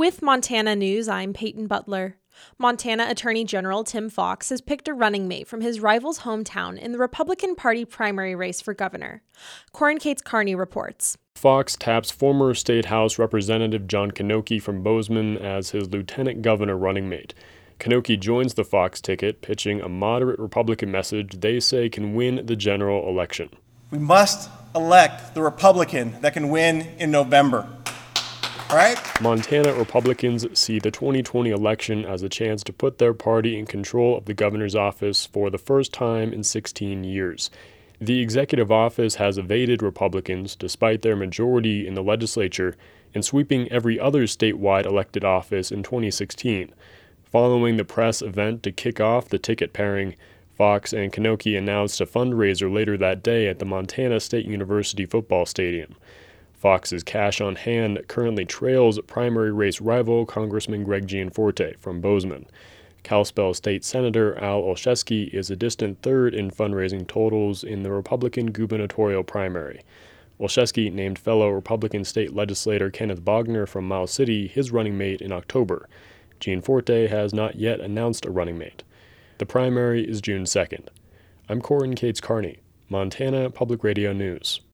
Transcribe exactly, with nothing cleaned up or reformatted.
With Montana News, I'm Peyton Butler. Montana Attorney General Tim Fox has picked a running mate from his rival's hometown in the Republican Party primary race for governor. Corin Cates Carney reports. Fox taps former State House Representative John Knoche from Bozeman as his lieutenant governor running mate. Knoche joins the Fox ticket, pitching a moderate Republican message they say can win the general election. We must elect the Republican that can win in November. All right? Montana Republicans see the twenty twenty election as a chance to put their party in control of the governor's office for the first time in sixteen years. The executive office has evaded Republicans despite their majority in the legislature and sweeping every other statewide elected office in twenty sixteen. Following the press event to kick off the ticket pairing, Fox and Knoche announced a fundraiser later that day at the Montana State University football stadium. Fox's cash on hand currently trails primary race rival Congressman Greg Gianforte from Bozeman. Kalispell State Senator Al Olszewski is a distant third in fundraising totals in the Republican gubernatorial primary. Olszewski named fellow Republican state legislator Kenneth Bogner from Miles City his running mate in October. Gianforte has not yet announced a running mate. The primary is June second. I'm Corin Cates Carney, Montana Public Radio News.